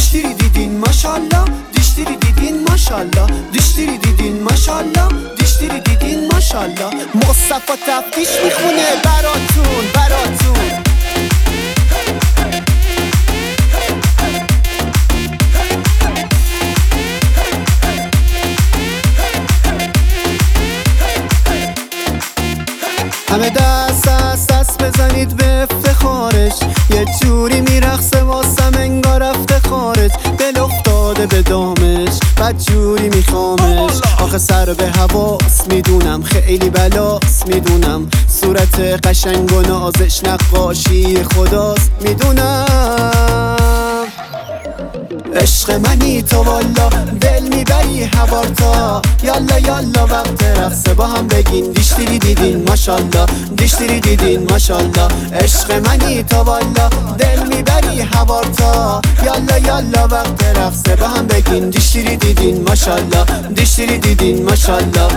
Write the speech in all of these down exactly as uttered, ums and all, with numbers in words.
دیشتری دیدین ماشالله، دیشتری دیدین ماشالله، دیشتری دیدین ماشالله، دیشتری دیدین ماشالله. مصطفی تفتیش میخونه براتون براتون. همه دست دست دست بزنید به افتخارش، یه جوری میرقصه واسم انگار رفته خارج. دل افتاده به دامش بد جوری میخوامش، آخه سر به حواس میدونم خیلی بلاس، میدونم صورت قشنگ و نازش نقاشی خداست، میدونم عشق منی تو والا، دل میبری هوارتا. یالا یالا وقت رقصه با هم بگین دیشتری دیدین ماشالله، دیشتری دیدین ماشالله. عشق منی تو والا، دل میبری هوارتا. یالا یالا وقت رقصه با هم بگین دیشتری دیدین ماشالله، دیشتری دیدین ماشالله.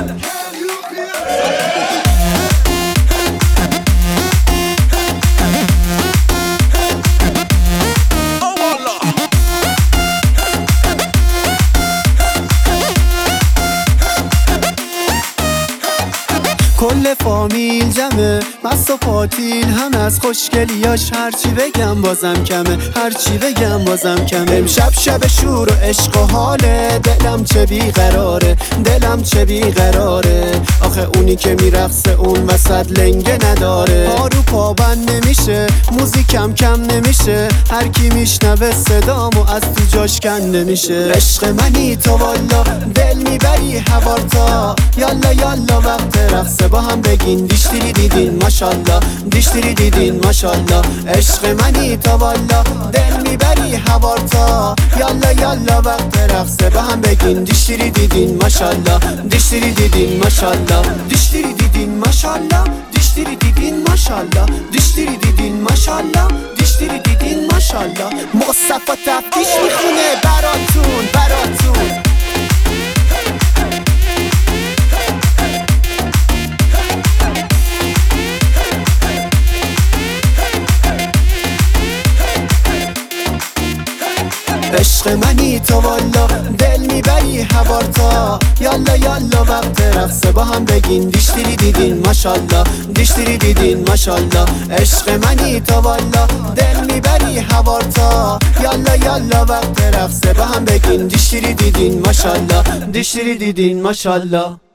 کل فامیل جمعه، مست و پاتیل هم از خوشگلیاش. هرچی بگم بازم کمه، هرچی بگم بازم کمه. امشب شب شور و عشق و حاله، دلم چه بیقراره، دلم چه بیقراره. آخه اونی که میرقصه اون وسط لنگه نداره. پا رو پا بند نمیشه، موزیکم کم نمیشه، هر کی میشنوه صدامو از تو جاش کنده میشه. عشق منی تو والا، دل میبری هوارتا. یالا یالا وقت رقصه با هم بگین دیشتری دیدین ماشالله، دیشتری دیدین ماشالله. عشق منی تو والا، دل میبری هوارتا. یالا یالا وقت رقصه با هم بگین دیشتری دیدین ماشالله، دیشتری دیدین ماشالله، دیشتری دیدین ماشالله، دیشتری دیدین ماشالله، دیشتری دیدین ماشالله، دیشتری دیدین ماشالله. مصطفی تفتیش میخونه براتون براتون. عشق منی تو والا، دل میبری هوارتا. یالا یالا وقت رقصه با هم بگین دیشتری دیدین ماشالله، دیشتری دیدین ماشالله. عشق منی تو والا، دل میبری هوارتا. یالا یالا وقت رقصه با هم بگین دیشتری دیدین ماشالله، دیشتری دیدین ماشالله.